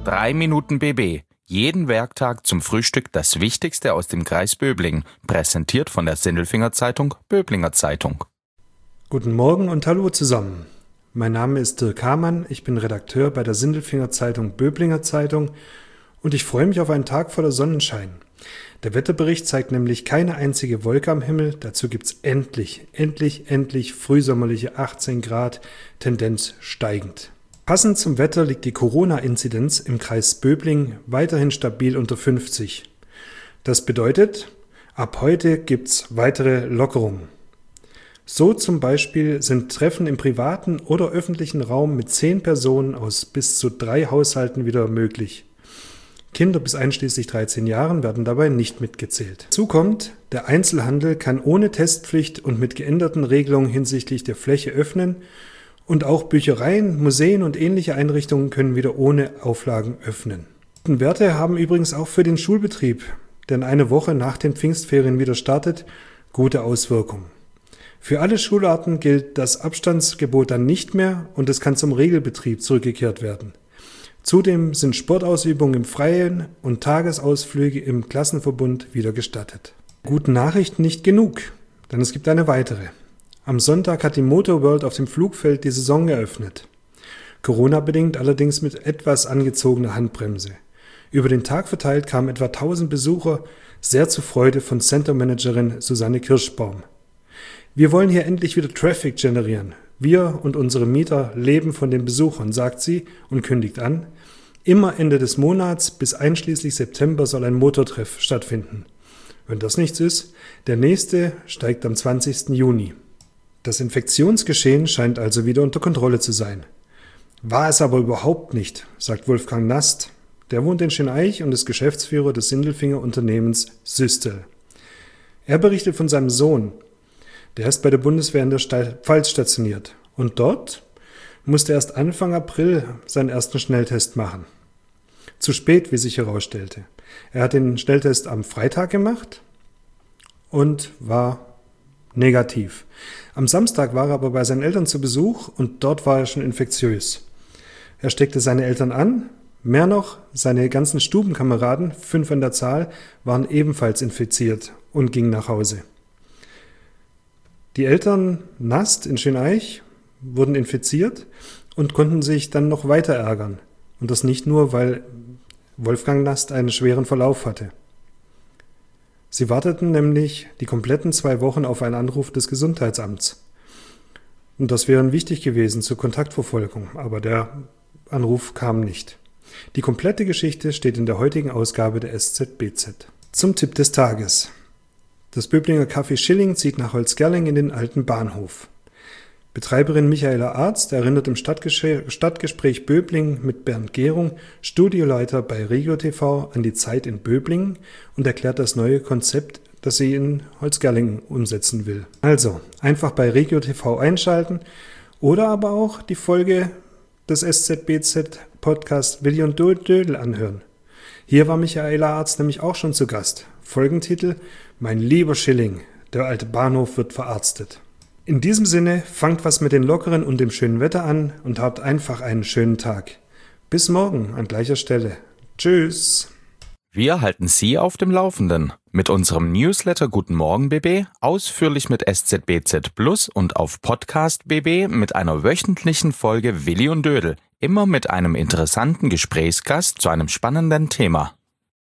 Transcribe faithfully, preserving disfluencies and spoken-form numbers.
drei Minuten B B. Jeden Werktag zum Frühstück das Wichtigste aus dem Kreis Böblingen. Präsentiert von der Sindelfinger Zeitung, Böblinger Zeitung. Guten Morgen und hallo zusammen. Mein Name ist Dirk Hamann, ich bin Redakteur bei der Sindelfinger Zeitung, Böblinger Zeitung und ich freue mich auf einen Tag voller Sonnenschein. Der Wetterbericht zeigt nämlich keine einzige Wolke am Himmel, dazu gibt's endlich, endlich, endlich frühsommerliche achtzehn Grad, Tendenz steigend. Passend zum Wetter liegt die Corona-Inzidenz im Kreis Böblingen weiterhin stabil unter fünfzig. Das bedeutet, ab heute gibt's weitere Lockerungen. So zum Beispiel sind Treffen im privaten oder öffentlichen Raum mit zehn Personen aus bis zu drei Haushalten wieder möglich. Kinder bis einschließlich dreizehn Jahren werden dabei nicht mitgezählt. Hinzu kommt, der Einzelhandel kann ohne Testpflicht und mit geänderten Regelungen hinsichtlich der Fläche öffnen und auch Büchereien, Museen und ähnliche Einrichtungen können wieder ohne Auflagen öffnen. Die Werte haben übrigens auch für den Schulbetrieb, der in eine Woche nach den Pfingstferien wieder startet, gute Auswirkungen. Für alle Schularten gilt das Abstandsgebot dann nicht mehr und es kann zum Regelbetrieb zurückgekehrt werden. Zudem sind Sportausübungen im Freien und Tagesausflüge im Klassenverbund wieder gestattet. Guten Nachrichten nicht genug, denn es gibt eine weitere. Am Sonntag hat die Motor World auf dem Flugfeld die Saison eröffnet. Corona-bedingt allerdings mit etwas angezogener Handbremse. Über den Tag verteilt kamen etwa tausend Besucher, sehr zur Freude von Center-Managerin Susanne Kirschbaum. Wir wollen hier endlich wieder Traffic generieren. Wir und unsere Mieter leben von den Besuchern, sagt sie und kündigt an. Immer Ende des Monats bis einschließlich September soll ein Motortreff stattfinden. Wenn das nichts ist, der nächste steigt am zwanzigsten Juni. Das Infektionsgeschehen scheint also wieder unter Kontrolle zu sein. War es aber überhaupt nicht, sagt Wolfgang Nast. Der wohnt in Schöneich und ist Geschäftsführer des Sindelfinger Unternehmens Systel. Er berichtet von seinem Sohn. Der ist bei der Bundeswehr in der Pfalz stationiert. Und dort musste erst Anfang April seinen ersten Schnelltest machen. Zu spät, wie sich herausstellte. Er hat den Schnelltest am Freitag gemacht und war negativ. Am Samstag war er aber bei seinen Eltern zu Besuch und dort war er schon infektiös. Er steckte seine Eltern an. Mehr noch, seine ganzen Stubenkameraden, fünf an der Zahl, waren ebenfalls infiziert und gingen nach Hause. Die Eltern Nast in Schöneich wurden infiziert und konnten sich dann noch weiter ärgern. Und das nicht nur, weil Wolfgang Nast einen schweren Verlauf hatte. Sie warteten nämlich die kompletten zwei Wochen auf einen Anruf des Gesundheitsamts. Und das wäre wichtig gewesen zur Kontaktverfolgung, aber der Anruf kam nicht. Die komplette Geschichte steht in der heutigen Ausgabe der S Z B Z. Zum Tipp des Tages. Das Böblinger Café Schilling zieht nach Holzgerling in den alten Bahnhof. Betreiberin Michaela Arzt erinnert im Stadtgesch- Stadtgespräch Böblingen mit Bernd Gehrung, Studioleiter bei Regio T V, an die Zeit in Böblingen und erklärt das neue Konzept, das sie in Holzgerlingen umsetzen will. Also, einfach bei Regio T V einschalten oder aber auch die Folge des S Z B Z Podcast Willi und Dödel anhören. Hier war Michaela Arzt nämlich auch schon zu Gast. Folgentitel: Mein lieber Schilling, der alte Bahnhof wird verarztet. In diesem Sinne, fangt was mit den Lockeren und dem schönen Wetter an und habt einfach einen schönen Tag. Bis morgen an gleicher Stelle. Tschüss. Wir halten Sie auf dem Laufenden mit unserem Newsletter Guten Morgen B B, ausführlich mit S Z B Z Plus und auf Podcast B B mit einer wöchentlichen Folge Willi und Dödel, immer mit einem interessanten Gesprächsgast zu einem spannenden Thema.